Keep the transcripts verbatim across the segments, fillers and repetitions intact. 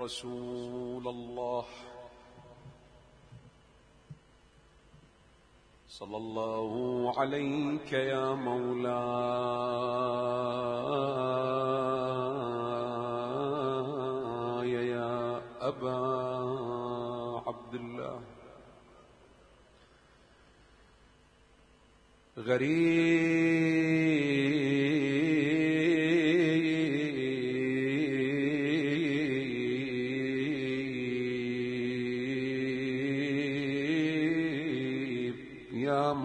رسول الله صلى الله عليك يا مولاي يا أبا عبد الله. غريب يا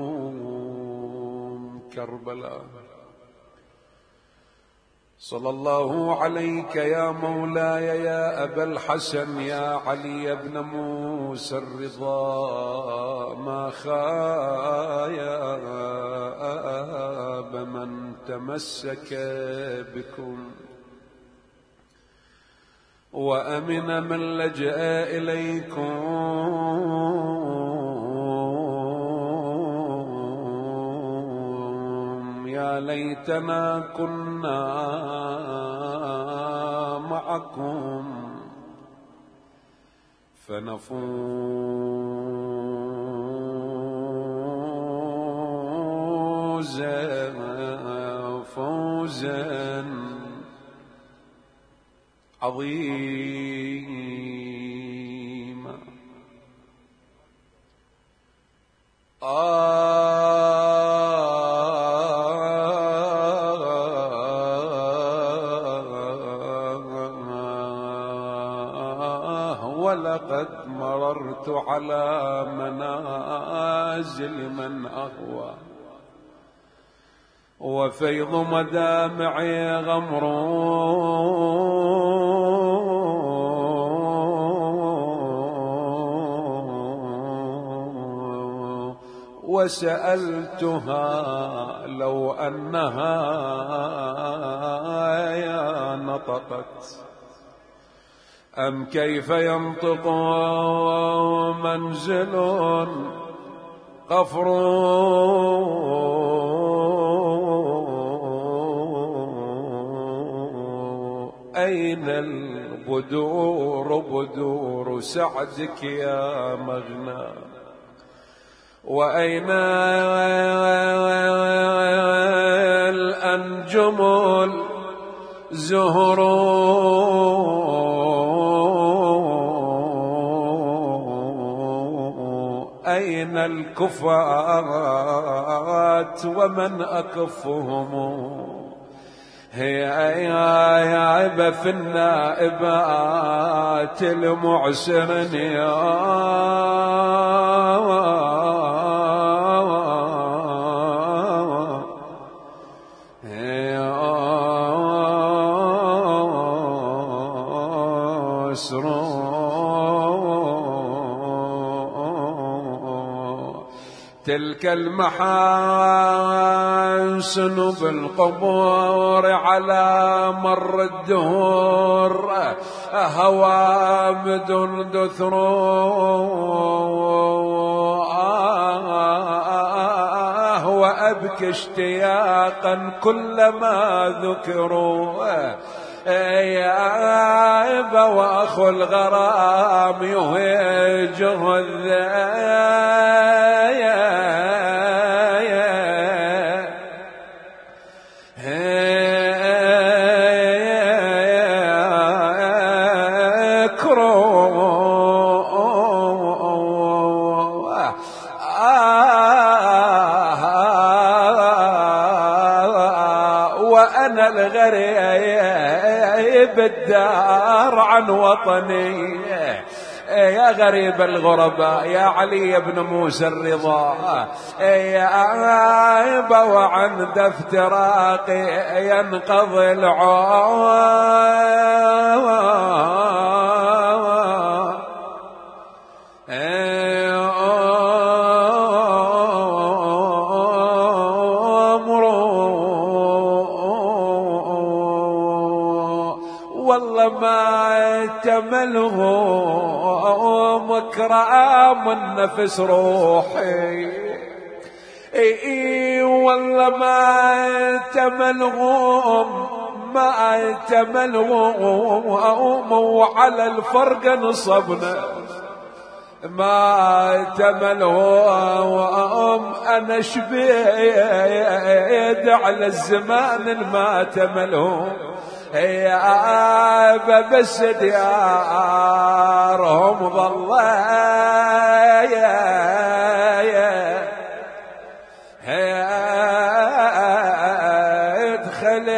مظلوم كربلاء، صلى الله عليك يا مولاي يا أبا الحسن يا علي بن موسى الرضا. ما خاب من تمسك بكم وأمن من لجأ إليكم. يا ليتنا كنا معكم فنفوز فوزا عظيما. ولقد مررت على منازل من أهوى وفيض مدامعي غمر وسألتها لو أنها يا نطقت أم كيف ينطق منزل قفر أين البدور بدور سعدك يا مغنى وأين الأنجم الزهر أين الكفات ومن أكفهم. هي يا عيب في النائبات المعسرن تلك المحاسن بالقبور على مر الدهور هوامد دثر آه وأبكي اشتياقا كلما ذكروا يا أبا وأخو الغرام يهيجه وأنا الغريب الدار عن وطني يا غريب الغرباء يا علي بن موسى الرضا يا عيب وعند افتراقي ينقضي العوام والله ما تمله مكرام النفس روحي اي والله ما تملهم ما تملهم وعلى الفرق نصبنا ما تملهم أنا شبيد على الزمان ما تملهم يا بس ديارهم ظل ادخل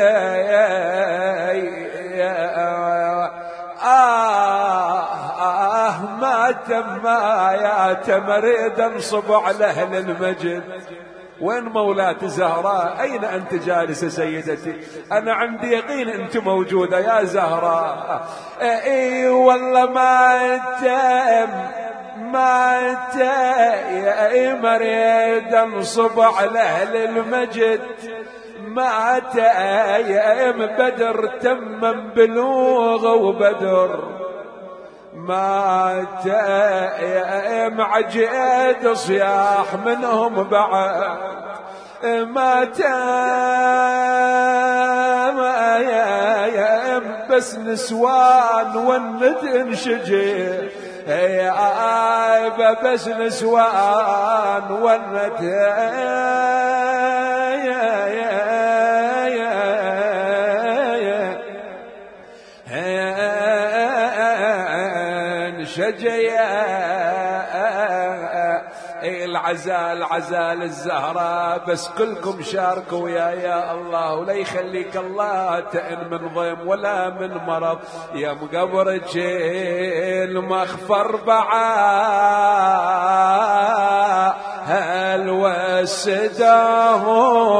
آه ما تم يا تمريد انصب على أهل المجد. وين مولاتي زهراء؟ أين أنت جالسة سيدتي؟ أنا عندي يقين أنت موجودة يا زهراء. إي والله ما تم ما يا مريد انصب على أهل المجد ما تأيم بدر تمم بلوغ وبدر ما تأيم عجيد صياح منهم بعد ما تأيم بس نسوان والند انشجر يا عايبة بس نسوان والند العزال عزال الزهراء بس كلكم شاركوا يا يا الله ولا يخليك الله تئن من ضيم ولا من مرض يا مقبرك المخفر بعا هل وسداه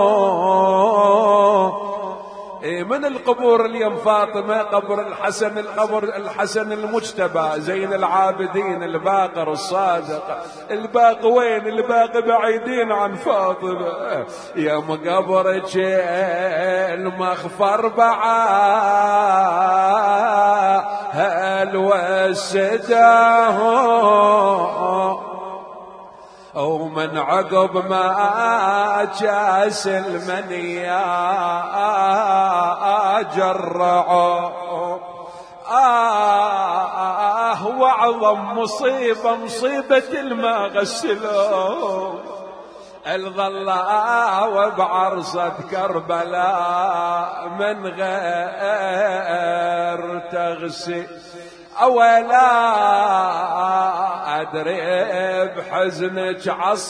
من القبور اليوم فاطمة قبر الحسن القبر الحسن المجتبى زين العابدين الباقر الصادق الباقي وين الباقي بعيدين عن فاطمة يا مقبرك المخفر بعا هل وسداه أو من عقب ما جاس المنيا جرعوا آه وعظم مصيبة مصيبة الما غسلوا الظلاء بعرصة كربلاء من غير تغسل أولا أدري بحزنك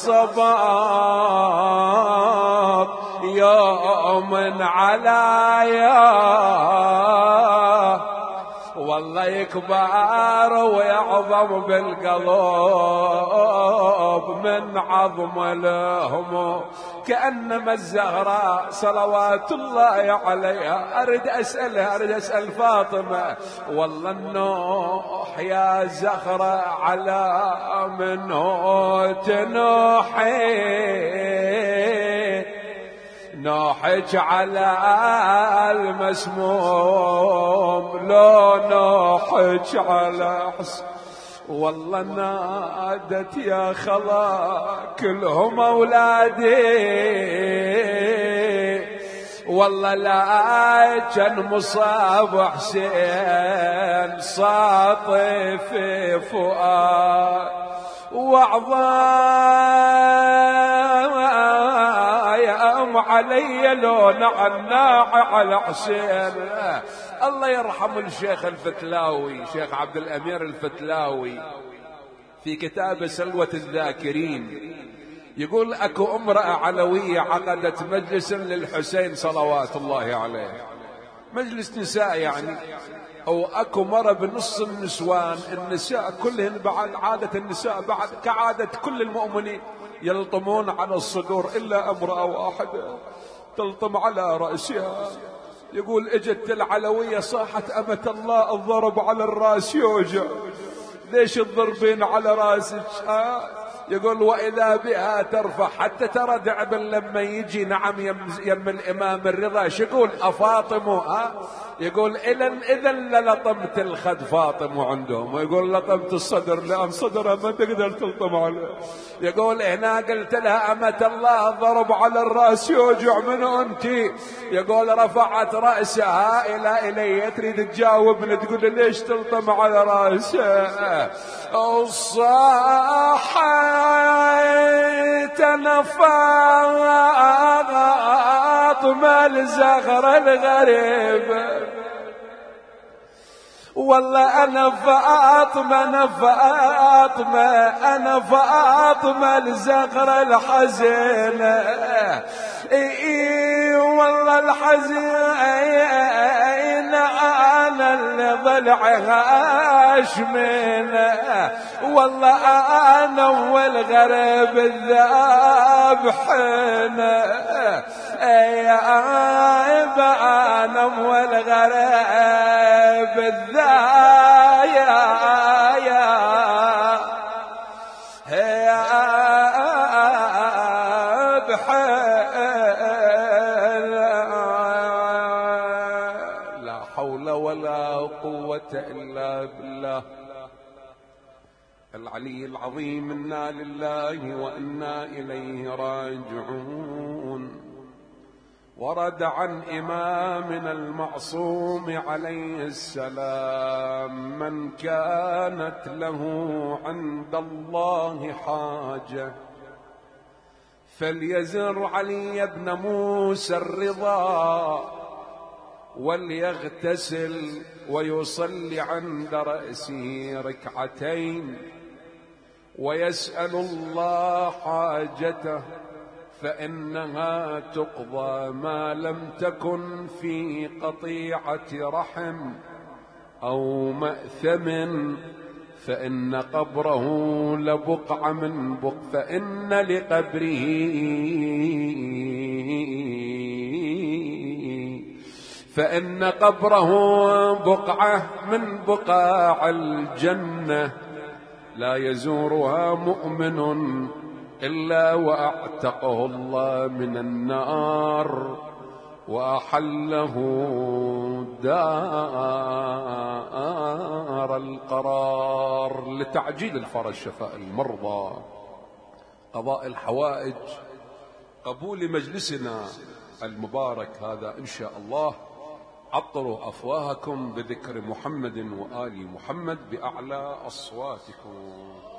عالصباب يوم علايا والله يكبر ويعظم بالقلوب من عظم لهم كأنما الزهراء صلوات الله عليها. أريد أسألها أريد أسأل فاطمة والله النوح يا زهرة على منه تنوحي نوحك على المسموم لو نوحك على حسن والله نادت يا خلا كلهم أولادي والله لا كان مصاب حسين ساطف فؤاد وعظام علي لون عناع على حسين. الله يرحم الشيخ الفتلاوي شيخ عبد الأمير الفتلاوي في كتاب سلوة الذاكرين يقول اكو امرأة علوية عقدت مجلسا للحسين صلوات الله عليه مجلس نساء يعني او اكو مرة بنص النسوان النساء كلهن بعد عادة النساء بعد كعادة كل المؤمنين يلطمون على الصدور الا امرأة واحدة تلطم على رأسها. يقول اجت العلوية صاحت امة الله الضرب على الراس يوجع ليش تضربين على راسك؟ آه يقول وإذا بها ترفع. حتى ترى دعبل لما يجي نعم يم الإمام الرضا شو يقول أفاطم ها، يقول إذن إذن للطمت الخد فاطم عندهم، ويقول لطمت الصدر لأن صدرها ما تقدر تلطم عليه. يقول هنا قلت لها أمة الله ضرب على الرأس يوجع منه أنت. يقول رفعت رأسها إلى إلي تريد تجاوبني تقول ليش تلطم على رأسها. صاحت نفاط ما الزغر الغريب، والله أنا فاطمة أنا فاطمة أنا فاطمة الزغرة الحزينة. إي والله الحزين أنا اللي ضلعها أشمنة، والله أنا والغريب الذابحين. يا أنا والغريب الذابحين لا حول ولا قوة إلا بالله العلي العظيم. إنا لله وإنا إليه راجعون. ورد عن إمامنا المعصوم عليه السلام من كانت له عند الله حاجة فليزر علي بن موسى الرضا وليغتسل ويصلي عند رأسه ركعتين ويسأل الله حاجته فإنها تقضى ما لم تكن في قطيعة رحم أو مأثم، فإن قبره لبقعة من بق فإن لقبره فإن قبره بقعة من بقاع الجنة لا يزورها مؤمن إلا وأعتقه الله من النار وأحله دار القرار. لتعجيل الفرج شفاء المرضى قضاء الحوائج قبول مجلسنا المبارك هذا إن شاء الله عطروا أفواهكم بذكر محمد وآل محمد بأعلى أصواتكم.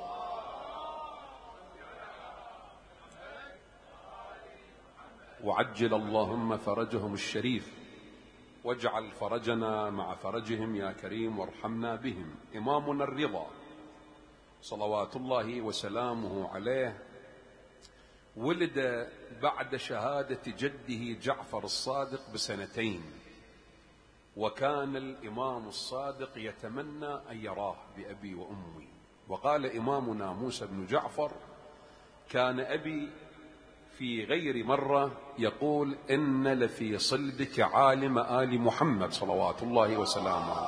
وعجل اللهم فرجهم الشريف واجعل فرجنا مع فرجهم يا كريم وارحمنا بهم. إمامنا الرضا صلوات الله وسلامه عليه ولد بعد شهادة جده جعفر الصادق بسنتين، وكان الإمام الصادق يتمنى أن يراه بأبي وأمي. وقال إمامنا موسى بن جعفر كان أبي في غير مرة يقول إن لفي صلبك عالم آل محمد صلوات الله وسلامه،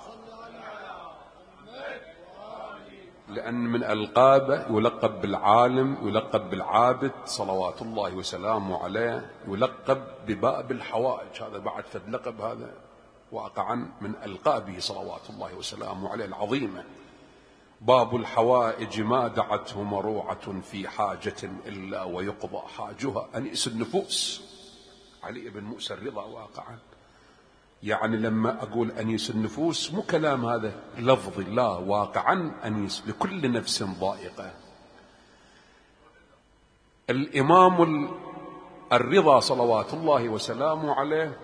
لأن من ألقابه يلقب بالعالم يلقب بالعابد صلوات الله وسلامه عليه، يلقب بباب الحوائج. هذا بعد فد لقب هذا واقعا من ألقابه صلوات الله وسلامه عليه العظيمة. باب الحوائج ما دعته مروعة في حاجة إلا ويقضى حاجها. أنيس النفوس علي بن موسى الرضا واقعا، يعني لما أقول أنيس النفوس مو كلام هذا لفظي، لا واقعا أنيس لكل نفس ضائقة. الإمام الرضا صلوات الله وسلامه عليه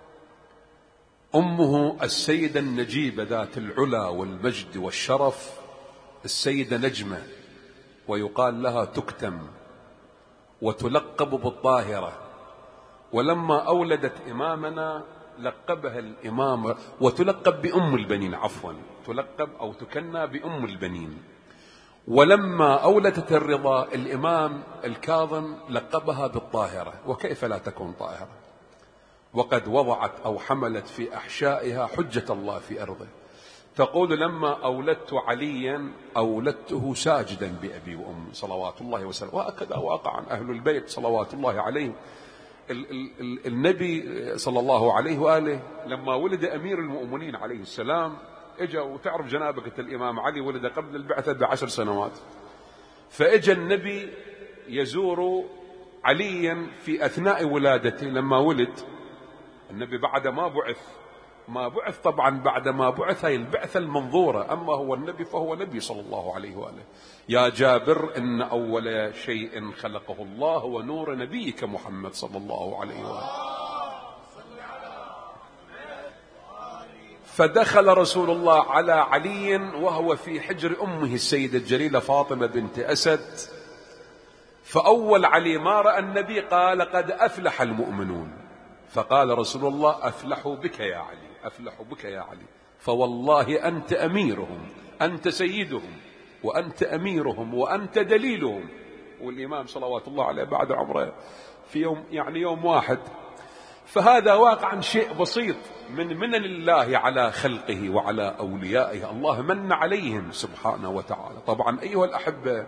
أمه السيدة النجيبة ذات العلا والمجد والشرف السيدة نجمة، ويقال لها تكتم وتلقب بالطاهرة. ولما أولدت إمامنا لقبها الإمام وتلقب بأم البنين، عفوا تلقب أو تكنى بأم البنين. ولما أولدت الرضا الإمام الكاظم لقبها بالطاهرة، وكيف لا تكون طاهرة وقد وضعت أو حملت في أحشائها حجة الله في أرضه. تقول لما أولدت عليا أولدته ساجدا بأبي وأمي صلوات الله وسلامه، وهكذا واقعا أهل البيت صلوات الله عليهم. ال ال ال النبي صلى الله عليه وآله لما ولد أمير المؤمنين عليه السلام اجا، وتعرف جنابك الإمام علي ولد قبل البعثة بعشر سنوات، فاجا النبي يزور عليا في أثناء ولادته. لما ولد النبي بعد ما بعث ما بعث طبعا بعد ما بعث هي البعثة المنظورة، أما هو النبي فهو نبي صلى الله عليه وآله. يا جابر إن أول شيء خلقه الله هو نور نبيك محمد صلى الله عليه وآله. فدخل رسول الله على علي وهو في حجر أمه السيدة الجليلة فاطمة بنت أسد، فأول علي ما رأى النبي قال قد أفلح المؤمنون، فقال رسول الله أفلحوا بك يا علي، أفلحوا بك يا علي، فوالله أنت أميرهم، أنت سيدهم، وأنت أميرهم، وأنت دليلهم. والإمام صلوات الله عليه بعد عمره في يوم يعني يوم واحد. فهذا واقعا شيء بسيط من منن الله على خلقه وعلى أوليائه، الله من عليهم سبحانه وتعالى. طبعا أيها الأحبة،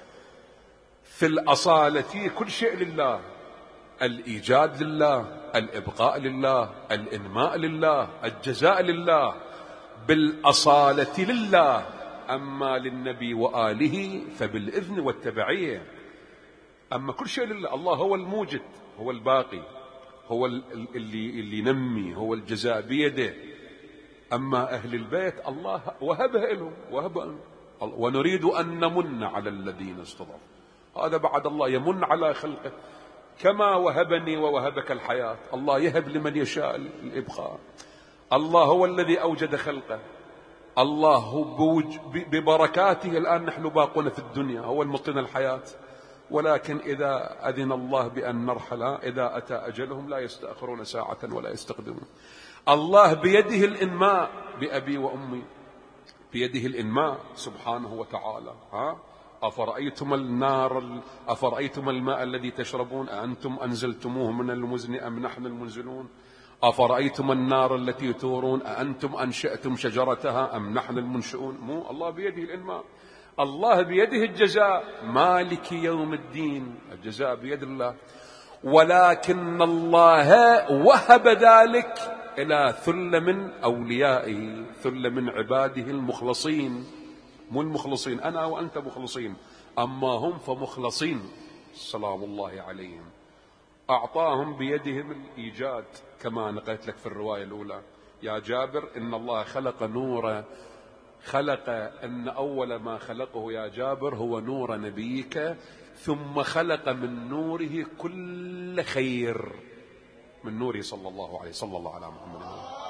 في الأصالة كل شيء لله، الإيجاد لله، الإبقاء لله، الإنماء لله، الجزاء لله، بالأصالة لله. أما للنبي وآله فبالإذن والتبعية. أما كل شيء لله، الله هو الموجد، هو الباقي، هو اللي, اللي ينمي، هو الجزاء بيده. أما أهل البيت الله وهبه لهم، وهب ونريد أن نمن على الذين استضعفوا. هذا بعد الله يمن على خلقه، كما وهبني ووهبك الحياة. الله يهب لمن يشاء الإبقاء. الله هو الذي أوجد خلقه، الله ببركاته الآن نحن باقون في الدنيا، هو المعطينا الحياة. ولكن إذا أذن الله بأن نرحل، إذا أتى أجلهم لا يستأخرون ساعة ولا يستقدمون. الله بيده الإنماء بأبي وأمي، بيده الإنماء سبحانه وتعالى. ها أفرأيتم النار أفرأيتم الماء الذي تشربون أأنتم أنزلتموه من المزن أم نحن المنزلون؟ أفرأيتم النار التي تورون أأنتم أنشأتم شجرتها أم نحن المنشئون؟ مو الله بيده الإنماء، الله بيده الجزاء، مالك يوم الدين، الجزاء بيد الله. ولكن الله وهب ذلك إلى ثلة من أوليائه، ثلة من عباده المخلصين. مو المخلصين أنا وأنت مخلصين، أما هم فمخلصين سلام الله عليهم. أعطاهم بيدهم الإيجاد كما نقلت لك في الرواية الأولى يا جابر، إن الله خلق نور، خلق أن أول ما خلقه يا جابر هو نور نبيك، ثم خلق من نوره كل خير، من نوره صلى الله عليه صلى الله على محمد.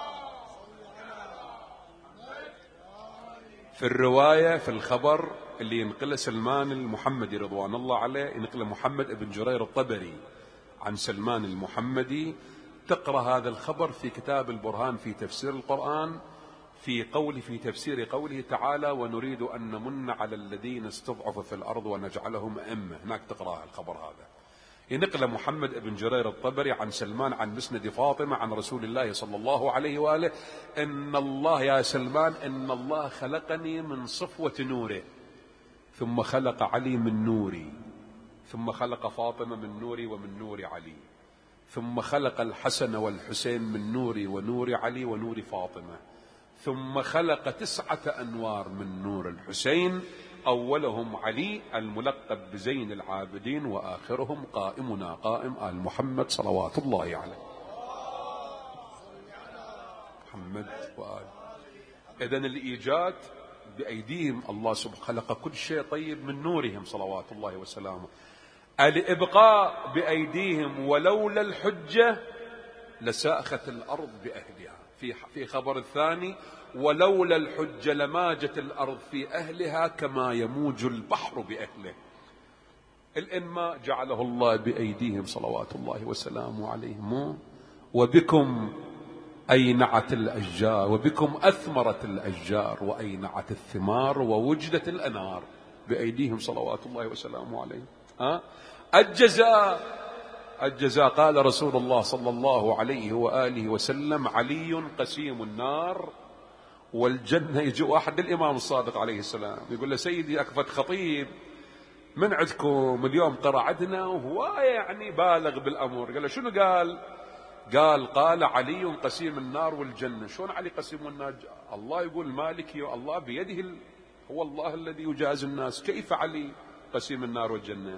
في الرواية في الخبر اللي ينقله سلمان المحمدي رضوان الله عليه، ينقله محمد ابن جرير الطبري عن سلمان المحمدي، تقرأ هذا الخبر في كتاب البرهان في تفسير القرآن، في قوله في تفسير قوله تعالى ونريد أن نمن على الذين استضعفوا في الأرض ونجعلهم أئمة. هناك تقرأ الخبر هذا. ينقل محمد بن جرير الطبري عن سلمان عن مسند فاطمة عن رسول الله صلى الله عليه وآله إن الله يا سلمان إن الله خلقني من صفوة نوره، ثم خلق علي من نوري، ثم خلق فاطمة من نوري ومن نور علي، ثم خلق الحسن والحسين من نوري ونور علي ونور فاطمة، ثم خلق تسعة أنوار من نور الحسين، أولهم علي الملقب بزين العابدين، وآخرهم قائمنا قائم آل محمد صلوات الله عليه. محمد وآل. إذن الإيجاد بأيديهم، الله سبحانه خلق كل شيء طيب من نورهم صلوات الله وسلامه. الإبقاء بأيديهم، ولولا الحجة لساخت الأرض بأهلها. في في خبر الثاني ولولا الحجة لماجت الأرض في أهلها كما يموج البحر بأهله. الإنماء جعله الله بأيديهم صلوات الله وسلامه عليهم. وبكم أينعت الأشجار، وبكم أثمرت الأشجار، وأينعت الثمار، ووجدت الأنهار بأيديهم صلوات الله وسلامه عليهم. ها الجزاء، الجزاء قال رسول الله صلى الله عليه وآله وسلم علي قسيم النار والجنة يجي واحد للإمام الصادق عليه السلام يقول له سيدي أكفت خطيب من عندكم اليوم قرأ عندنا وهو يعني بالغ بالأمر. قال له شنو قال؟ قال قال علي قسيم النار والجنة. شلون علي قسيم النار؟ الله يقول مالك الله بيده ال... هو الله الذي يجازي الناس، كيف علي قسيم النار والجنة؟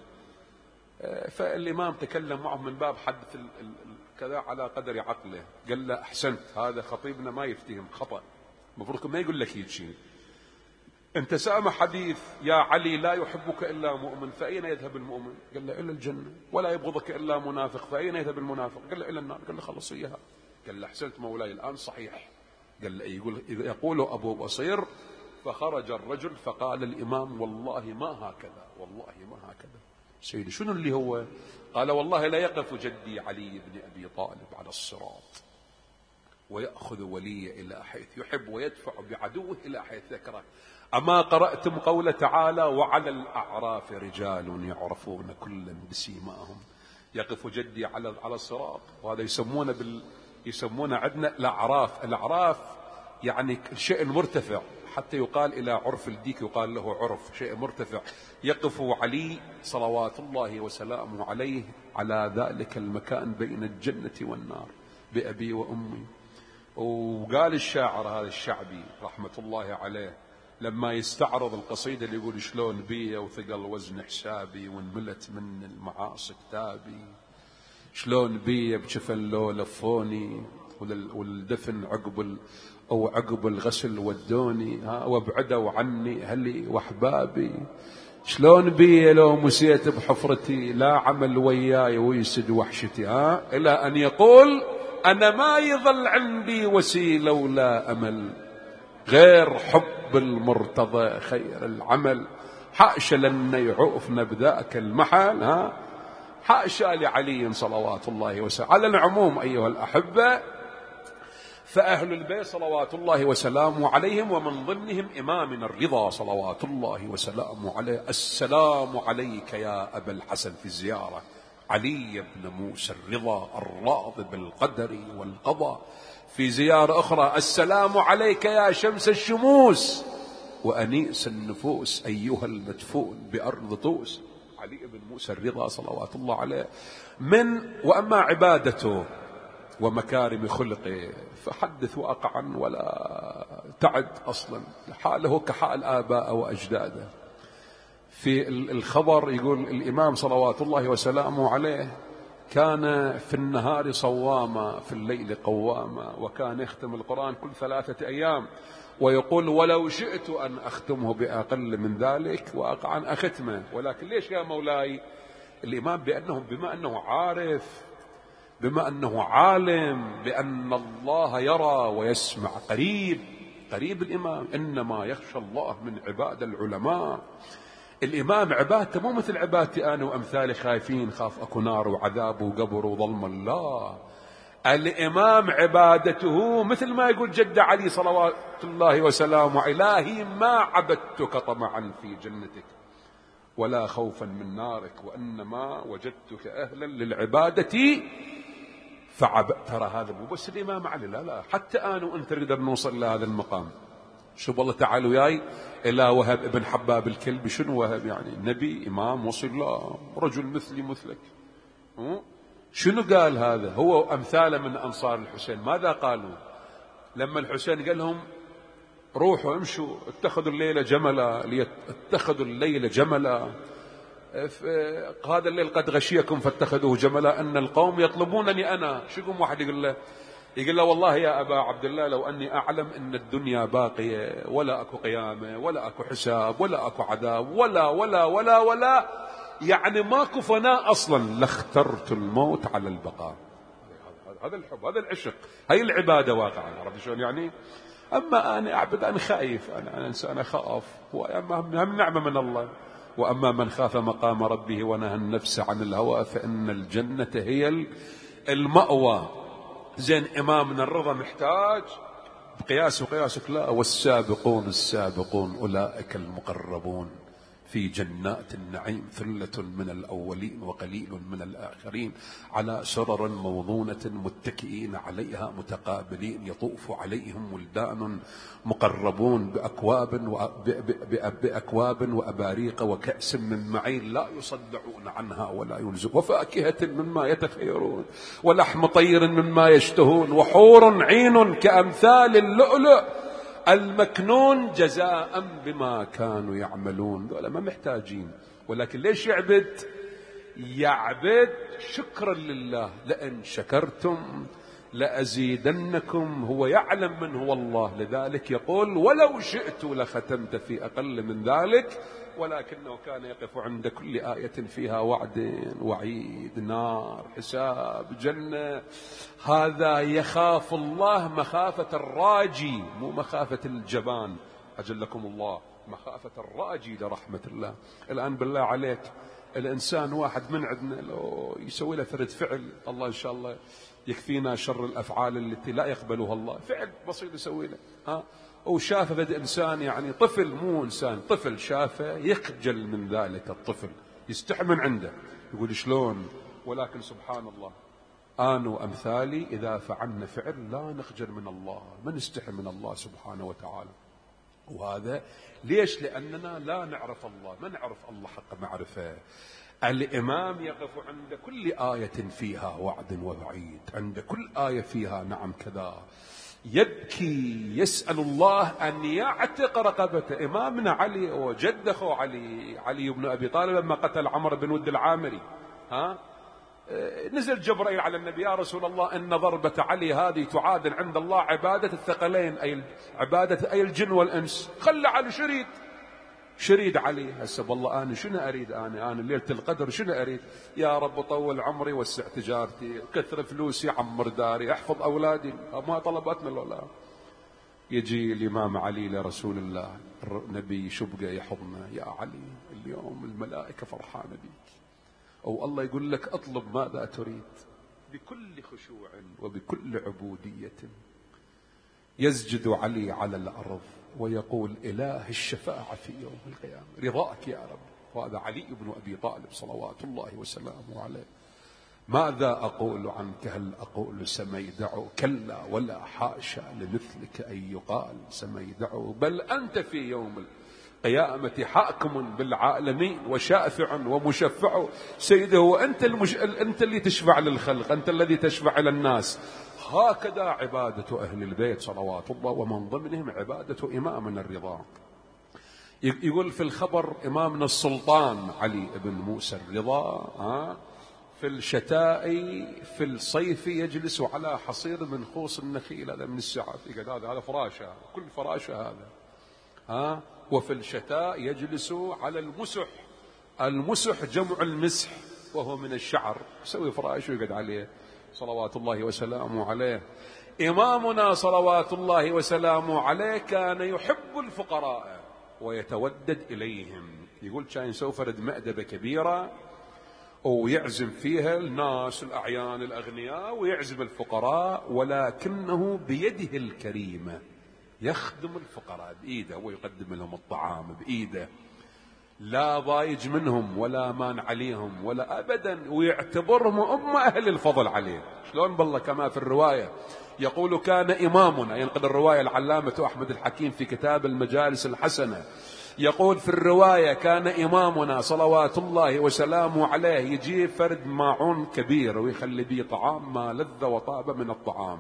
فالإمام تكلم معه من باب حدث ال... ال... كذا على قدر عقله. قال له أحسنت، هذا خطيبنا ما يفتهم خطأ، المفروض ما يقول لك شيء. أنت سامع حديث يا علي لا يحبك إلا مؤمن، فأين يذهب المؤمن؟ قال له إلى الجنة. ولا يبغضك إلا منافق، فأين يذهب المنافق؟ قال له إلى النار. قال له خلص إياها. قال له أحسنت مولاي الآن صحيح. قال له يقول يقول أبو بصير فخرج الرجل فقال الإمام والله ما هكذا، والله ما هكذا. سيدي شنو اللي هو؟ قال والله لا يقف جدي علي بن أبي طالب على الصراط ويأخذ ولي إلى حيث يحب ويدفع بعدوه إلى حيث يكره. أما قرأتم قول تعالى وعلى الأعراف رجال يعرفون كلا بسيماهم. يقف جدي على على الصراط، وهذا يسمونه بال يسمونه عندنا الأعراف. الأعراف يعني الشيء المرتفع، حتى يقال إلى عرف الديك يقال له عرف، شيء مرتفع. يقف علي صلوات الله وسلامه عليه على ذلك المكان بين الجنة والنار بأبي وأمي. وقال الشاعر هذا الشعبي رحمة الله عليه لما يستعرض القصيدة اللي يقول شلون بي وثقل وزن حسابي وانملت من المعاصي كتابي، شلون بي بجفن لو لفوني والدفن عقب أو عقب الغسل ودوني ها وابعدوا عني هلي واحبابي، شلون بي لو مسيت بحفرتي لا عمل وياي ويسد وحشتي، ها إلى أن يقول أنا ما يظل عندي وسيلة ولا أمل غير حب المرتضى خير العمل، حاشا لن يعوفنا بذاك المحل، ها حاشا لعلي صلوات الله وسلامه. على العموم أيها الأحبة، فأهل البيت صلوات الله وسلامه عليهم ومن ضمنهم إمامنا الرضا صلوات الله وسلامه عليه. السلام عليك يا أبا الحسن في الزيارة علي بن موسى الرضا الراضي بالقدر والقضاء. في زيارة أخرى السلام عليك يا شمس الشموس وأنيس النفوس أيها المدفون بأرض طوس. علي بن موسى الرضا صلوات الله عليه. من وأما عبادته ومكارم خلقه فحدث واقعا ولا تعد أصلا، حاله كحال آباء وأجداده. في الخبر يقول الإمام صلوات الله وسلامه عليه كان في النهار صواما في الليل قواما، وكان يختم القرآن كل ثلاثة أيام، ويقول ولو شئت أن أختمه بأقل من ذلك وأقعا أختمه. ولكن ليش يا مولاي؟ الإمام بأنه بما أنه عارف، بما أنه عالم بأن الله يرى ويسمع قريب، قريب الإمام إنما يخشى الله من عباد العلماء. الإمام عبادته مو مثل عبادتي أنا وأمثالي خايفين خاف أكو نار وعذاب وقبر وظلم، لا، الإمام عبادته مثل ما يقول جد علي صلوات الله وسلامه إلهي ما عبدتك طمعا في جنتك ولا خوفا من نارك وإنما وجدتك أهلا للعبادة فعب. ترى هذا مو بس الإمام علي، لا لا، حتى أنا وأنت نقدر نوصل لهذا المقام. شوف الله تعالوا وياي إلى وهب ابن حباب الكلبي. شنو وهب يعني؟ نبي إمام وصل له رجل مثلي مثلك. شنو قال هذا؟ هو أمثاله من أنصار الحسين ماذا قالوا لما الحسين قال لهم روحوا امشوا اتخذوا الليلة جملا اتخذوا الليلة جملا هذا الليل قد غشيكم فاتخذوه جملا أن القوم يطلبونني أنا. شو يقوم واحد يقول له يقول له والله يا أبا عبد الله لو أني أعلم أن الدنيا باقية ولا أكو قيامة ولا أكو حساب ولا أكو عذاب ولا ولا ولا ولا يعني ماكو فناء أصلا لاخترت الموت على البقاء. هذا الحب، هذا العشق، هاي العبادة واقعا. عرفت شلون يعني؟ أما أنا أعبد أنا خائف، أنا, أنا إنسان أخاف، وأما هم نعمة من الله. وأما من خاف مقام ربه ونهى النفس عن الهوى فإن الجنة هي المأوى. زين إمامنا الرضا محتاج بقياس وقياسك لا. والسابقون السابقون أولئك المقربون في جنات النعيم ثلة من الأولين وقليل من الآخرين على سرر موضونة متكئين عليها متقابلين يطوف عليهم ولدان مقربون بأكواب بأكواب وأباريق وكأس من معين لا يصدعون عنها ولا ينزفون وفاكهة مما يتخيرون ولحم طير مما يشتهون وحور عين كأمثال اللؤلؤ المكنون جزاء بما كانوا يعملون. دول ما محتاجين، ولكن ليش يعبد؟ يعبد شكرا لله. لئن شكرتم لأزيدنكم. هو يعلم من هو الله، لذلك يقول ولو شئت لختمت في أقل من ذلك، ولكنه كان يقف عند كل آية فيها وعد وعيد نار حساب جنة. هذا يخاف الله مخافة الراجي مو مخافة الجبان، أجلكم الله، مخافة الراجي لرحمة الله. الآن بالله عليك الإنسان واحد من عندنا لو يسوي له فرد فعل، الله إن شاء الله يكفينا شر الأفعال التي لا يقبلها الله، فعل بسيط يسوي له ها، وشافه بدأ إنسان يعني طفل مو إنسان طفل شافه يخجل من ذلك الطفل، يستحي من عنده، يقول شلون؟ ولكن سبحان الله آن وأمثالي إذا فعلنا فعل لا نخجل من الله، ما نستحي من الله سبحانه وتعالى. وهذا ليش؟ لأننا لا نعرف الله، ما نعرف الله حق معرفة. الإمام يقف عند كل آية فيها وعد ووعيد، عند كل آية فيها نعم كذا، يبكي يسأل الله أن يعتق رقبته. إمامنا علي وجده علي علي بن أبي طالب لما قتل عمرو بن ود العامري، ها نزل جبرائيل على النبي يا رسول الله إن ضربة علي هذه تعادل عند الله عبادة الثقلين، أي عبادة أي الجن والإنس، خلى علي شريد شريد علي. هسه والله أنا شنو أريد؟ أنا أنا ليلة القدر شنو أريد؟ يا رب طول عمري وسع تجارتي كثر فلوسي عمر داري أحفظ أولادي، ما طلباتنا ولا. يجي الإمام علي لرسول الله النبي شبقة يحضنه، يا علي اليوم الملائكة فرحانة بك، أو الله يقول لك أطلب ماذا تريد. بكل خشوع وبكل عبودية يسجد علي على الأرض ويقول إله الشفاعة في يوم القيامة رضاك يا رب. وهذا علي بن أبي طالب صلوات الله وسلامه عليه. ماذا أقول عنك؟ هل أقول سميدع؟ كلا ولا حاشا لمثلك أن يقال سميدع، بل أنت في يوم القيامة حاكم بالعالمين وشافع ومشفع سيده، وأنت المش... أنت اللي تشفع للخلق، أنت الذي تشفع للناس. هكذا عبادة أهل البيت صلوات الله، ومن ضمنهم عبادة إمامنا الرضا. يقول في الخبر إمامنا السلطان علي بن موسى الرضا ها في الشتاء في الصيف يجلس على حصير من خوص النخيل، هذا من السعف، يقول هذا هذا فراشه، كل فراشه هذا ها. وفي الشتاء يجلس على المسح، المسح جمع المسح وهو من الشعر، يسوي فراش ويقعد عليه صلوات الله وسلامه عليه. إمامنا صلوات الله وسلامه عليه كان يحب الفقراء ويتودد إليهم. يقول كان يسوي فرد مأدبة كبيرة ويعزم فيها الناس الأعيان الأغنياء ويعزم الفقراء، ولكنه بيده الكريمة يخدم الفقراء بإيده ويقدم لهم الطعام بإيده، لا ضايج منهم ولا مان عليهم ولا أبدا، ويعتبرهم أم أهل الفضل عليه. شلون بالله؟ كما في الرواية يقول كان إمامنا، ينقل الرواية العلامة أحمد الحكيم في كتاب المجالس الحسنة، يقول في الرواية كان إمامنا صلوات الله وسلامه عليه يجيب فرد ماعون كبير ويخلي به طعام ما لذ وطاب من الطعام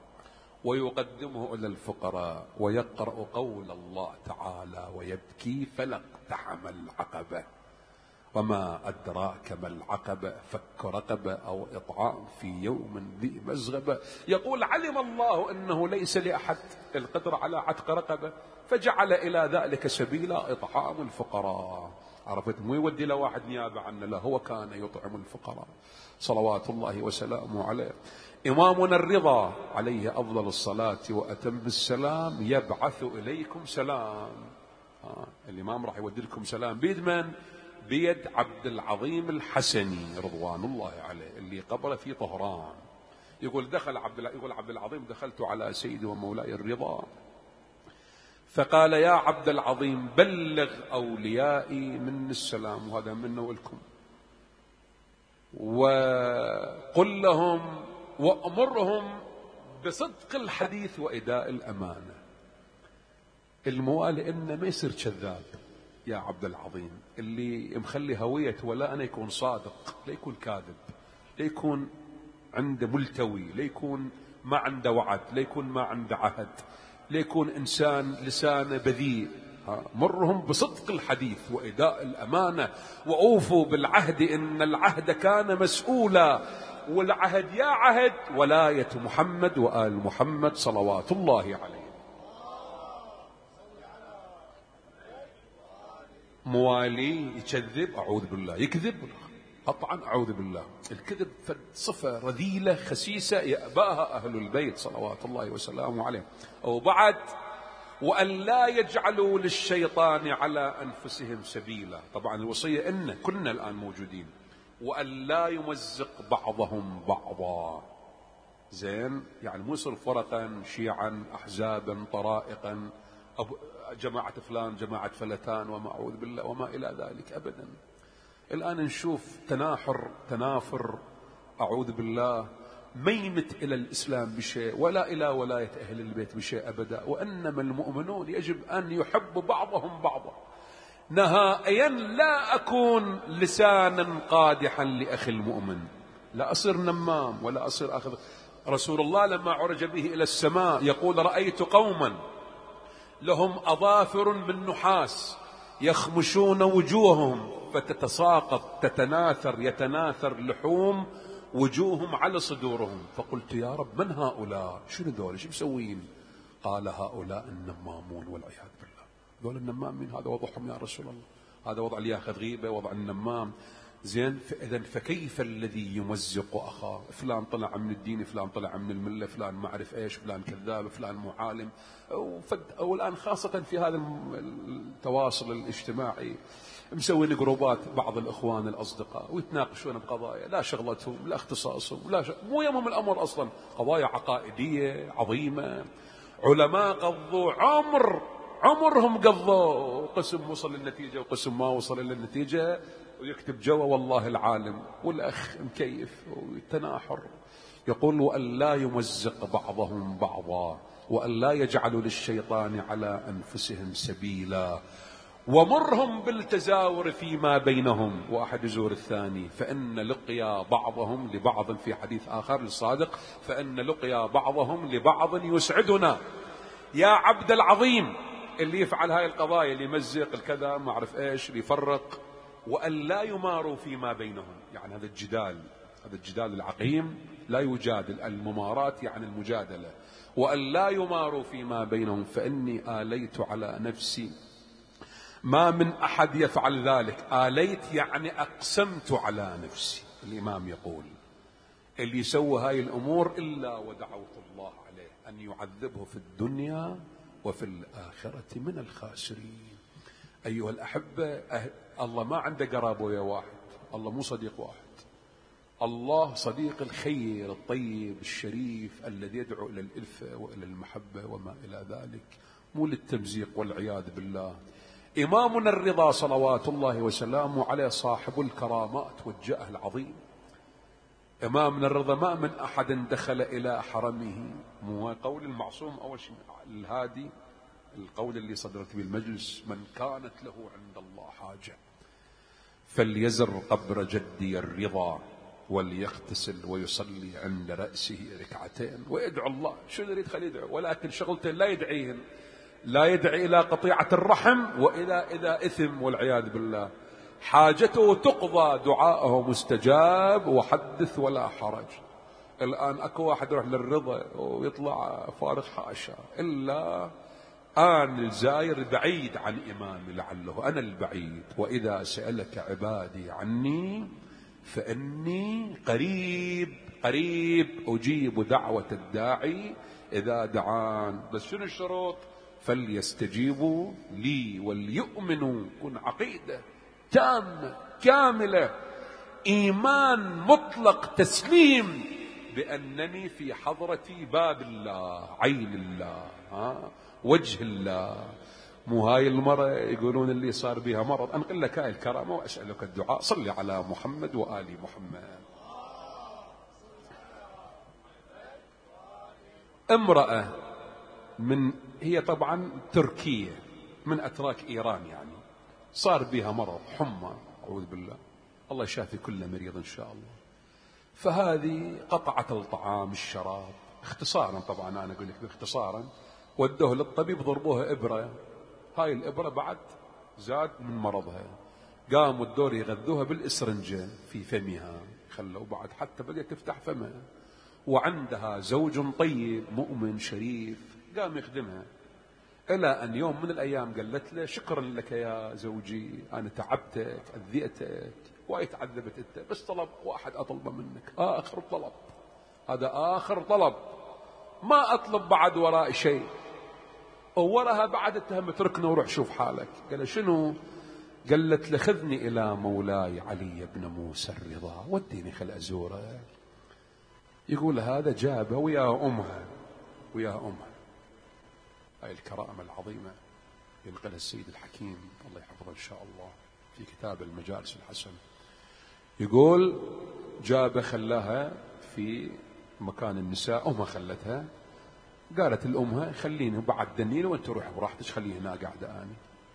ويقدمه إلى الفقراء ويقرأ قول الله تعالى ويبكي فلاقتحم العقبة وما أدراك ما العقبة فك رقبة أو إطعام في يوم ذي مسغبة. يقول علم الله أنه ليس لأحد القدر على عتق رقبة فجعل إلى ذلك سبيلا إطعام الفقراء. عرفت؟ مو يودي له واحد نيابة عنه، لا، هو كان يطعم الفقراء صلوات الله وسلامه عليه. إمامنا الرضا عليه أفضل الصلاة وأتم السلام يبعث إليكم سلام. آه. الإمام راح يودي لكم سلام بيد من؟ بيد عبد العظيم الحسني رضوان الله عليه اللي قبره في طهران. يقول دخل عبد يقول عبد العظيم دخلت على سيدي ومولاي الرضا فقال يا عبد العظيم بلغ أوليائي من السلام، وهذا منا ولكم، وقل لهم وأمرهم بصدق الحديث وإداء الأمانة. الموالي إنه ما يصير كذاب يا عبد العظيم، اللي مخلي هوية ولا أنا يكون صادق، لا يكون كاذب، لا يكون عنده ملتوي، لا يكون ما عنده وعد، لا يكون ما عنده عهد، لا يكون إنسان لسانه بذيء. مرهم بصدق الحديث وإداء الأمانة، وأوفوا بالعهد إن العهد كان مسؤولا، والعهد يا عهد ولاية محمد وآل محمد صلوات الله عليه. موالي يكذب أعوذ بالله، يكذب قطعا أعوذ بالله. الكذب صفة رذيلة خسيسة يأباها أهل البيت صلوات الله وسلامه عليه. أو بعد وأن لا يجعلوا للشيطان على أنفسهم سبيلا، طبعا الوصية إن كنا الآن موجودين. وأن لا يمزق بعضهم بعضا، زين، يعني مو يصير فرقا شيعا أحزابا طرائقا جماعة فلان جماعة فلتان وما أعوذ بالله وما إلى ذلك أبدا. الآن نشوف تناحر تنافر أعوذ بالله، ما يمت إلى الإسلام بشيء ولا إلى ولاية أهل البيت بشيء أبدا. وإنما المؤمنون يجب أن يحبوا بعضهم بعضا. نهائيا لا أكون لسانا قادحا لأخي المؤمن، لا أصير نمام ولا أصير أخذ. رسول الله لما عرج به إلى السماء يقول رأيت قوما لهم أظافر من نحاس يخمشون وجوههم فتتساقط تتناثر يتناثر لحوم وجوههم على صدورهم. فقلت يا رب من هؤلاء؟ شنو ذول؟ شو مسوين؟ قال هؤلاء النمامون والعياذ بالله. ذول النمامين هذا وضعهم يا رسول الله، هذا وضع اللي ياخذ غيبة، وضع النمام. زين، فإذا فكيف الذي يمزق أخاه؟ فلان طلع من الدين، فلان طلع من الملة، فلان ما أعرف إيش، فلان كذاب، فلان معالم. أو الآن خاصة في هذا التواصل الاجتماعي مسوين جروبات بعض الإخوان الأصدقاء ويتناقشون بقضايا لا شغلتهم لا اختصاصهم لا ش... مو يمهم الأمر أصلا، قضايا عقائدية عظيمة. علماء قضوا عمر عمرهم قضوا قسم وصل للنتيجة وقسم ما وصل للنتيجة، ويكتب جوا والله العالم، والأخ مكيف ويتناحر. يقول وأن لا يمزق بعضهم بعضا، وأن لا يجعلوا للشيطان على أنفسهم سبيلا، ومرهم بالتزاور فيما بينهم، واحد يزور الثاني. فإن لقيا بعضهم لبعض، في حديث آخر للصادق، فإن لقيا بعضهم لبعض يسعدنا. يا عبد العظيم، اللي يفعل هاي القضايا، اللي يمزق الكذا ما أعرف إيش، اللي يفرق، وأن لا يماروا فيما بينهم، يعني هذا الجدال، هذا الجدال العقيم لا يجادل، الممارات يعني المجادلة. وأن لا يماروا فيما بينهم فإني آليت على نفسي ما من أحد يفعل ذلك. آليت يعني أقسمت على نفسي. الإمام يقول اللي يسوي هاي الأمور إلا ودعوت الله عليه أن يعذبه في الدنيا وفي الآخرة من الخاسرين. أيها الأحبة، أه... الله ما عنده قرابة يا واحد، الله مو صديق واحد، الله صديق الخير الطيب الشريف الذي يدعو إلى الألفة وإلى المحبة وما إلى ذلك، مو للتمزيق والعياذ بالله. إمامنا الرضا صلوات الله وسلامه عليه صاحب الكرامات والجاه العظيم. إمامنا الرضا ما من أحد دخل إلى حرمه، مو قول المعصوم أول شيء الهادي، القول اللي صدرت بالمجلس، من كانت له عند الله حاجة فليزر قبر جدي الرضا وليغتسل ويصلي عند رأسه ركعتين ويدعو الله. شو يريد خليه يدعو، ولكن شغلته لا يدعيهن، لا يدعي إلى قطيعة الرحم وإلى إذا إثم والعياذ بالله. حاجته تقضى، دعاءه مستجاب، وحدث ولا حرج. الآن أكو واحد يروح للرضا ويطلع فارغ حاشا، إلا أنا الزاير بعيد عن إمامي لعله أنا البعيد. وإذا سألك عبادي عني فإني قريب قريب أجيب دعوة الداعي إذا دعان. بس شنو الشروط؟ فليستجيبوا لي وليؤمنوا. كن عقيدة تامة كاملة، إيمان مطلق، تسليم بأنني في حضرة باب الله، عين الله، ها وجه الله. مو هاي المرة يقولون اللي صار بها مرض. أنقل لك هاي الكرامة وأسألك الدعاء. صل على محمد وآل محمد. امرأة من هي طبعا تركية من أتراك إيران، يعني صار بها مرض حمى، أعوذ بالله، الله يشافي كل مريض إن شاء الله. فهذه قطعت الطعام الشراب اختصارا، طبعا أنا أقول لك باختصارا، ودوه للطبيب ضربوها إبرة، هاي الإبرة بعد زاد من مرضها، قاموا الدور يغذوها بالإسرنجة في فمها، خلوا بعد حتى بدأت تفتح فمها، وعندها زوج طيب مؤمن شريف قام يخدمها، إلى أن يوم من الأيام قالت له شكرا لك يا زوجي، أنا تعبتك أذيتك وايد عذبت أنت، بس طلب واحد أطلبه منك، آخر طلب، هذا آخر طلب، ما أطلب بعد وراء شيء. ووراها بعد اتهم اتركنا وروح شوف حالك. قال شنو؟ قالت لخذني إلى مولاي علي بن موسى الرضا، وديني خل أزوره. يقول هذا جابه ويا أمها ويا أمها. هاي الكرامة العظيمة ينقلها السيد الحكيم الله يحفظه إن شاء الله في كتاب المجالس الحسن. يقول جابه خلاها في مكان النساء، أمها خلتها، قالت لأمها خليني بعد دنيني وانت روح براحتك، خليه هنا قاعدة أنا.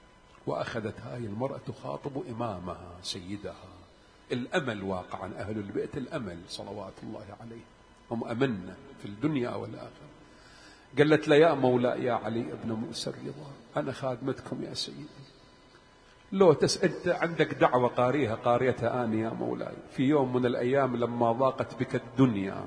وأخذت هاي المرأة تخاطب إمامها سيدها، الأمل واقعا أهل البيت، الأمل صلوات الله عليه، هم أمنا في الدنيا والآخرة. قالت له يا مولاي يا علي ابن موسى الرضا، أنا خادمتكم يا سيدي، لو تسألت عندك دعوة قاريها قاريتها أنا يا مولاي، في يوم من الأيام لما ضاقت بك الدنيا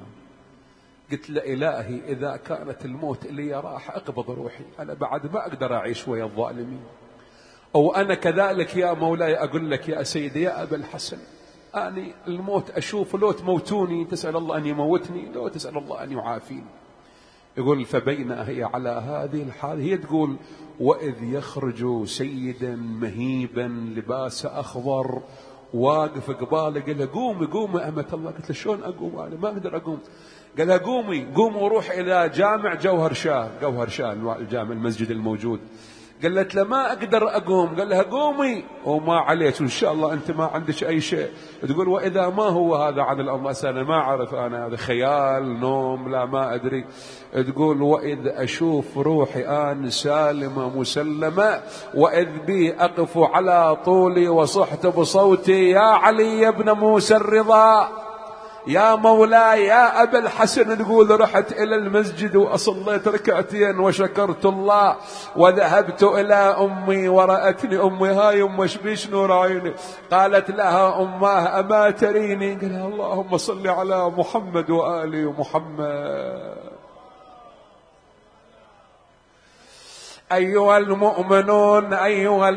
قلت له إلهي إذا كانت الموت اللي راح أقبض روحي، أنا بعد ما أقدر أعيش ويا الظالمين. أو أنا كذلك يا مولاي أقول لك يا سيدي يا أبا الحسن، أني الموت أشوف، لو تموتوني تسأل الله أن يموتني، لو تسأل الله أن يعافيني. يقول فبين هي على هذه الحال، هي تقول وإذ يخرج سيدا مهيبا لباس أخضر واقف قباله، قال له قومي قومي أمة الله. قلت له شلون أقوم أنا ما أقدر أقوم. قال لها قومي قومي وروح إلى جامع جوهر شاه، جوهر شاه الجامع المسجد الموجود. قالت له ما أقدر أقوم. قال لها قومي وما عليك إن شاء الله أنت ما عندك أي شيء. تقول وإذا ما هو هذا عن الأمس، أنا ما أعرف، أنا هذا خيال نوم لا ما أدري. تقول وإذ أشوف روحي آن سالمة مسلمة، وإذ بي أقف على طولي وصحت بصوتي يا علي بن موسى الرضا يا مولاي يا أبا الحسن. تقول رحت إلى المسجد وأصليت ركعتين وشكرت الله، وذهبت إلى أمي ورأتني أمي، هاي أم شبيش نور عيني. قالت لها أماه أما تريني؟ قال اللهم صل على محمد وآل محمد. أيها المؤمنون أيها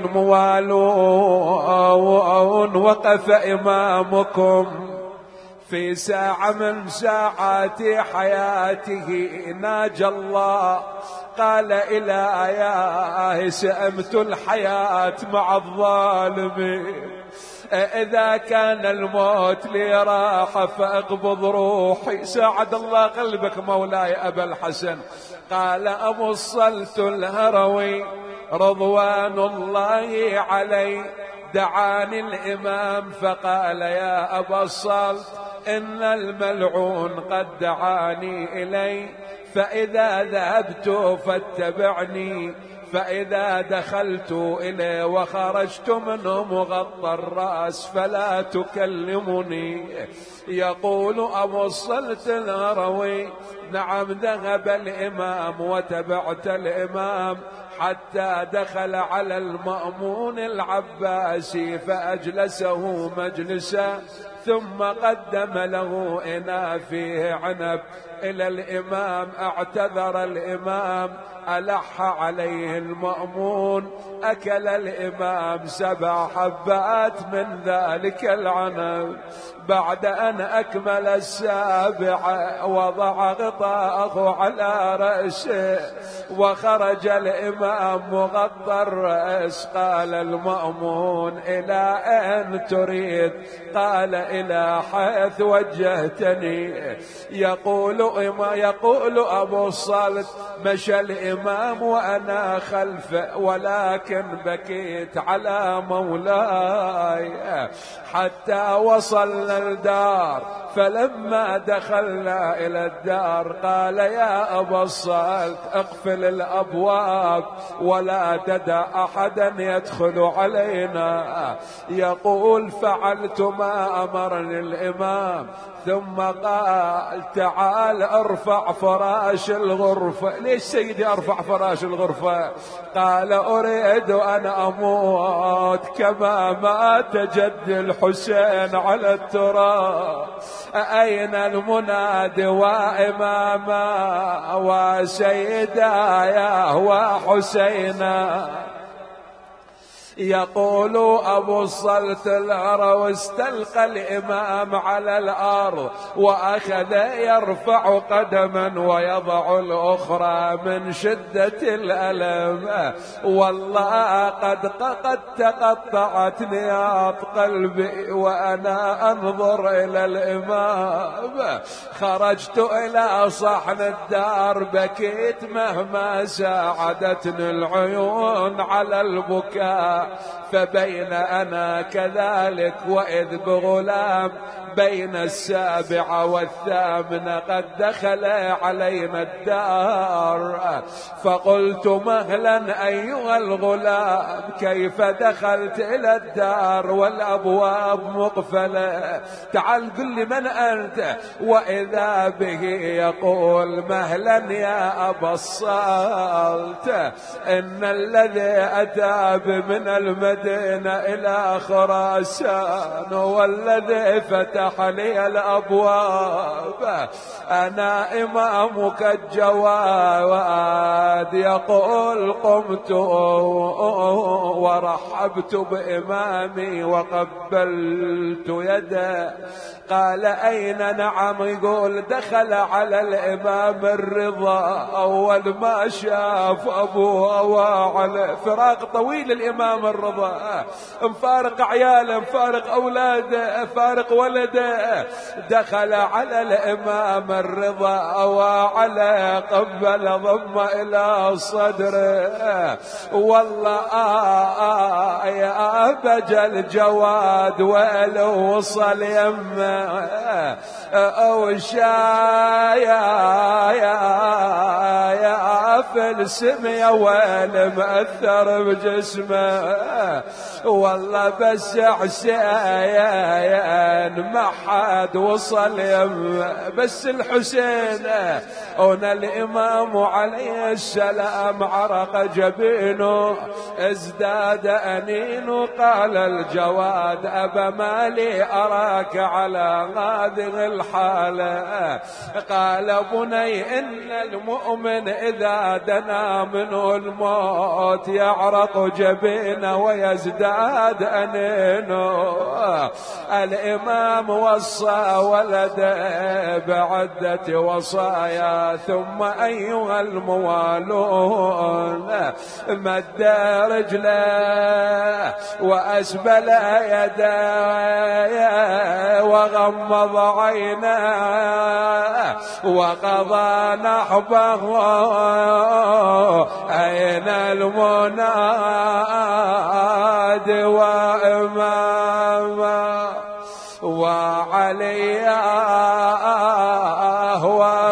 الموالون، وقف إمامكم في ساعة من ساعات حياته ناجى الله، قال إلهي سأمت الحياة مع الظالمين، إذا كان الموت لي راحة فأقبض روحي، ساعد الله قلبك مولاي أبا الحسن. قال أبو الصلت الهروي رضوان الله عليه دعاني الإمام فقال يا أبا الصلت إن الملعون قد دعاني إلي، فإذا ذهبت فاتبعني، فإذا دخلت إليه وخرجت منه مغطى الرأس فلا تكلمني. يقول أبو الصلت الهروي نعم ذهب الإمام وتبعت الإمام حتى دخل على المأمون العباسي فأجلسه مجلسا، ثم قدم له إناء فيه عنب، إلى الإمام. اعتذر الإمام، ألح عليه المأمون، أكل الإمام سبع حبات من ذلك العنب. بعد أن أكمل السابعة وضع غطاءه على رأسه وخرج الإمام مغطى الرأس. قال المأمون: إلى أين تريد؟ قال: إلى حيث وجهتني. يقول يقول أبو الصلت: مشى الإمام وأنا خلفه، ولكن بكيت على مولاي حتى وصلنا الدار. فلما دخلنا إلى الدار قال: يا أبا الصلت، اقفل الأبواب ولا تدع أحدا يدخل علينا. يقول: فعلت ما أمرني الإمام، ثم قال: تعال ارفع فراش الغرفة. ليش سيدي ارفع فراش الغرفة؟ قال: أريد أن أموت كما مات جد الحسين على التراب. أين المنادي وإماما وسيدايا وحسينا؟ يقول أبو الصلت العرو: استلقى الإمام على الأرض وأخذ يرفع قدما ويضع الأخرى من شدة الألم. والله قد قد تقطعت نياط قلبي وأنا أنظر إلى الإمام. خرجت إلى صحن الدار، بكيت مهما ساعدتني العيون على البكاء. فبين أنا كذلك وإذ بغلام بين السابعة والثامنة قد دخل علينا الدار. فقلت: مهلا أيها الغلام، كيف دخلت إلى الدار والأبواب مقفلة؟ تعال قل لي من أنت. وإذا به يقول: مهلا يا أبا الصلت، إن الذي أتى من المدينة إلى خراسان والذي فتح لي الأبواب أنا إمامك الجواد. يقول: قمت ورحبت بإمامي وقبلت يده. قال: أين؟ نعم. يقول: دخل على الإمام الرضا أول ما شاف أبوه وعلى فراق طويل. الإمام الرضا مفارق عياله، مفارق أولاده، فارق ولده. دخل على الإمام الرضا وعلى قبل ضم إلى صدره. والله آه آه يا بجى الجواد ولو وصل يمه أو شايا يا يا في السمية والمأثر بجسمه. والله بس حسين ما حد وصل يمه، بس الحسين. هنا الإمام عليه السلام عرق جبينه ازداد أنين. قال الجواد: أبا مالي أراك على هذه الحالة؟ قال: بني، إن المؤمن إذا دنا منه الموت يعرق جبينه ويزداد أنينه. الإمام وصى ولده بعدة وصايا، ثم أيها الموالون مد رجله وأسبل يديه وغمض عيناه وقضى نحبه. أين المناد وإمامه وعلياه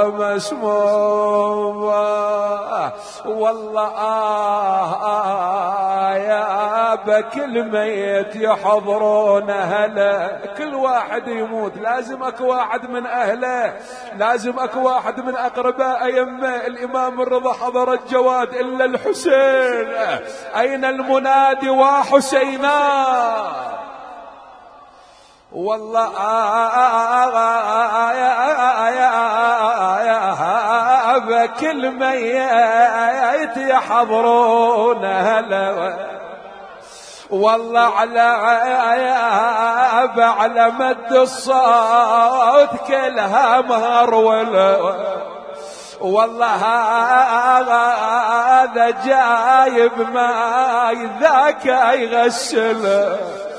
ومسمومه. والله آه آه يا بكل ميت يحضرون أهله. كل واحد يموت لازم أكو واحد من أهله، لازم أكو واحد من أقرباء يمه. الإمام الرضا حضر الجواد إلا الحسين. أين المنادي وحسينا؟ والله آه آه آه آه آه كل ميت يحضرون هلا والله على على مد الصوت كلها مهر ولا والله هذا جايب ماي ذاك يغسل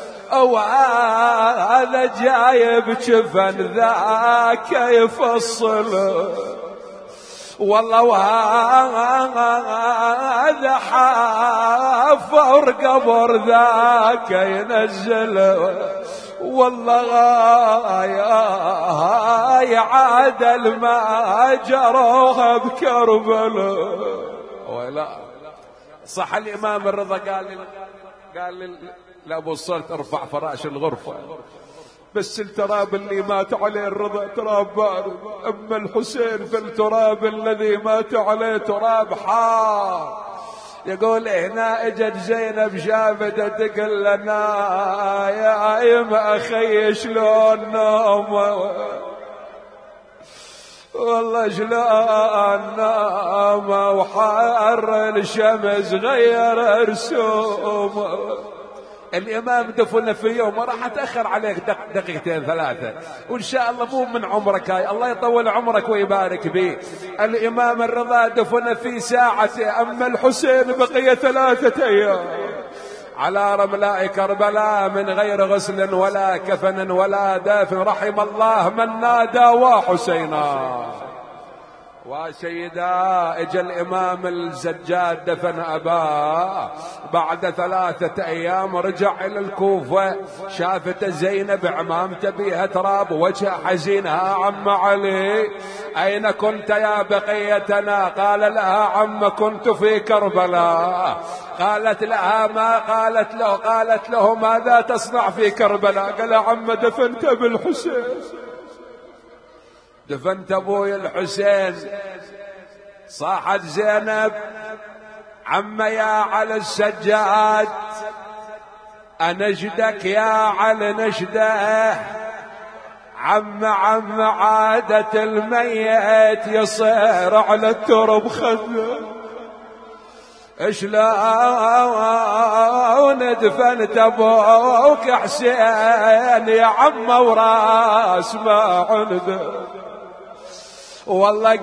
وهذا جايب جفن ذاك يفصل والله وهذا حافر قبر ذاك ينزل والله يا عادل ما جروها بكربلاء ولا صح. الإمام الرضا قال لي قال لي لأبو الصلت ارفع فراش الغرفة بس التراب اللي مات عليه الرضا تراب بارد، أما الحسين فالتراب الذي مات عليه تراب حار. يقول هنا اجت زينب شافته تقول لنا يا ايم اخي شلون نوم والله شلون نوم وحر الشمس غير رسوم. الإمام دفن في يوم وراح أتأخر عليك دقيقتين ثلاثة وإن شاء الله مو من عمرك هاي، الله يطول عمرك ويبارك بيه. الإمام الرضا دفن في ساعته، أما الحسين بقي ثلاثة أيام على رملاء كربلاء من غير غسل ولا كفن ولا دافن. رحم الله من نادى وحسينا وسيدا. اجى الامام الزجاج دفن اباه بعد ثلاثة ايام، رجع الى الكوفة شافت زينب عمامته بيها تراب وجه حزينها عم علي اين كنت يا بقيتنا؟ قال لها عم كنت في كربلاء. قالت لها ما قالت له قالت له ماذا تصنع في كربلاء؟ قال عم دفنت بالحسين، دفنت ابوي الحسين. صاحت زينب عم يا علي السجاد انجدك يا علي نشده، عم عم عادة الميت يصير على الترب خده، شلون دفنت ابوك حسين يا عم وراس ما عنده؟ والله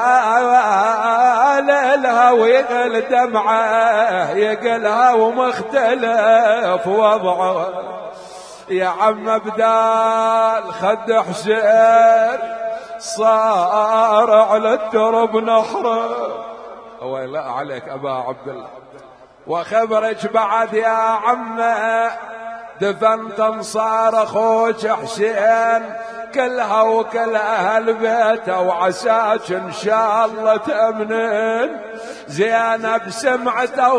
قال لها ويقل دمعه يقلها ومختلف وضعه، يا عم بدال خد حسين صار على الترب نحره. ويلا عليك ابا عبد الله. وخبرك بعد يا عم دفنت انصار اخوك حسين كلها وكل اهل بيته وعساك ان شاء الله تامنين. زينب سمعته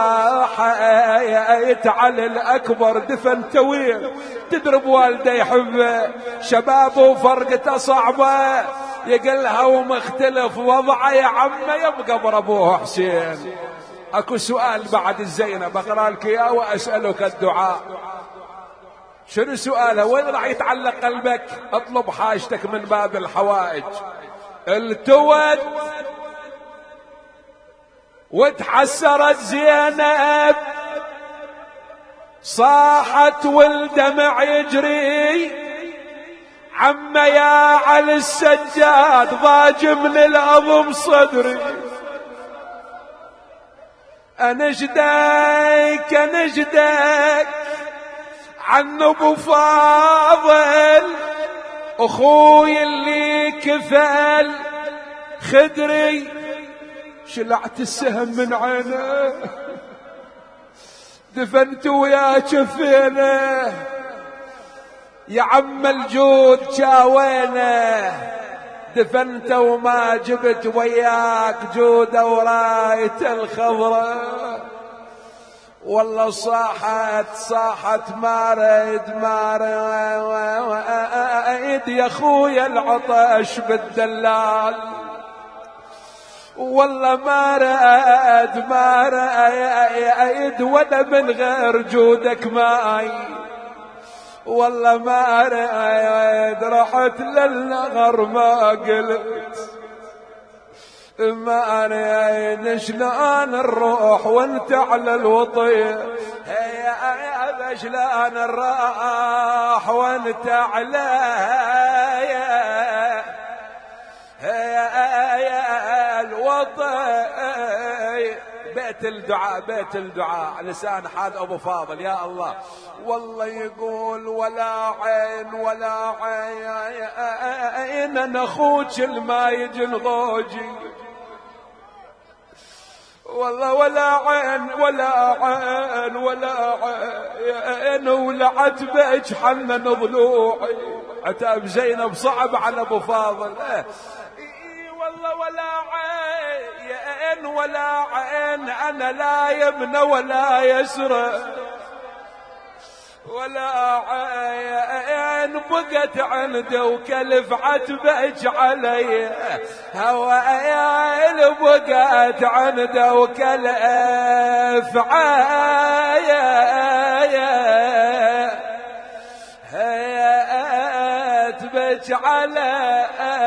وصاحت علي الاكبر دفن تويل، تدرب والده يحبه شبابه وفرقته صعبه، يقلها ومختلف وضعه يا عم يبقى بربوه حسين. اكو سؤال بعد الزينب اقرا لك اياه واسالك الدعاء. شنو سؤاله؟ وين راح يتعلق قلبك؟ اطلب حاجتك من باب الحوائج. التوت وتحسرت زينب، صاحت والدمع يجري، عم يا علي السجاد ضاج من العظم صدري، انجدك انجدك عن ابو فاضل اخوي اللي كفل خدري، شلعت السهم من عينه دفنت ويا شفينه، يا عم الجود شاوينه دفنت وما جبت وياك جودة وراية الخضراء. والله صاحت صاحت ما ريد ما ريد يا خويا العطش بالدلال، والله ما ريد ما ريد ولا من غير جودك ماي، والله ما ريد رحت للنغر ما قلت، ما أنا شلون نروح وانت على الوطي، هيا شلون نروح وانت على هيا الوطي. بيت الدعاء بيت الدعاء لسان حال أبو فاضل يا الله. والله يقول ولا عين ولا عين أنا أخوك المايج الغوجي، والله ولا عين ولا عين ولا عين ولعتبك حنن ضلوعي. عتاب زينب صعب على أبو فاضل. والله ولا عين ولا عين أنا لا يمنى ولا يسرى، ولا عين بقت عنده وكلف عتبك علي. هوايل بقت عنده وكلف عتبك علي.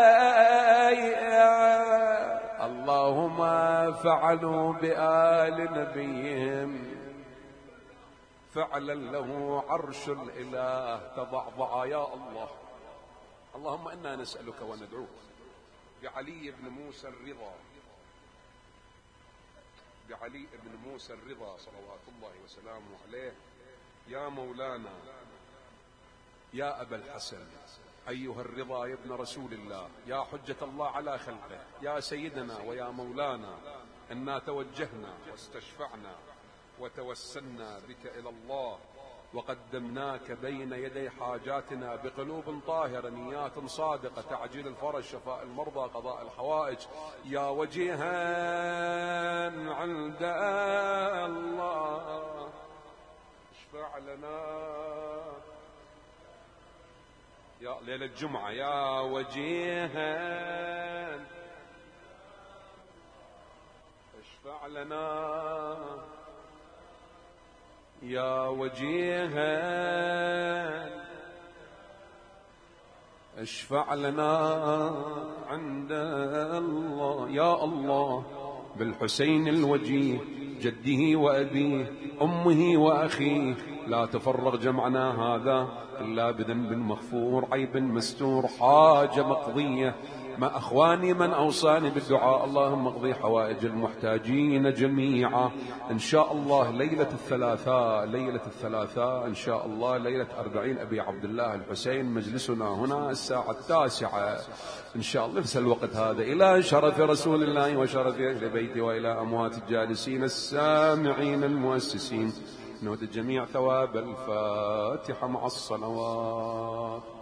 اللهم فعلوا بآل نبيهم فعلا له عرش الإله تضعضع يا الله. اللهم إنا نسألك وندعوك بعلي بن موسى الرضا، بعلي بن موسى الرضا صلوات الله وسلامه عليه. يا مولانا يا أبا الحسن أيها الرضا يا ابن رسول الله، يا حجة الله على خلقه، يا سيدنا ويا مولانا، إنا توجهنا واستشفعنا وتوسلنا بك إلى الله وقدمناك بين يدي حاجاتنا بقلوب طاهرة نيات صادقة، تعجيل الفرج، شفاء المرضى، قضاء الحوائج. يا وجيها عند الله اشفع لنا يا ليلة الجمعة. يا وجيها اشفع لنا، يا وجيها اشفع لنا عند الله. يا الله بالحسين الوجيه جده وأبيه أمه وأخيه لا تفرغ جمعنا هذا إلا بذنب مغفور، عيب مستور، حاجة مقضية. ما أخواني من أوصاني بالدعاء اللهم اقضي حوائج المحتاجين جميعا. إن شاء الله ليلة الثلاثاء ليلة الثلاثاء إن شاء الله ليلة أربعين أبي عبد الله الحسين، مجلسنا هنا الساعة التاسعة إن شاء الله. نفس الوقت هذا إلى شرف رسول الله وشرف أهل بيته وإلى أموات الجالسين السامعين المؤسسين. نود الجميع ثواب الفاتحة مع الصلوات.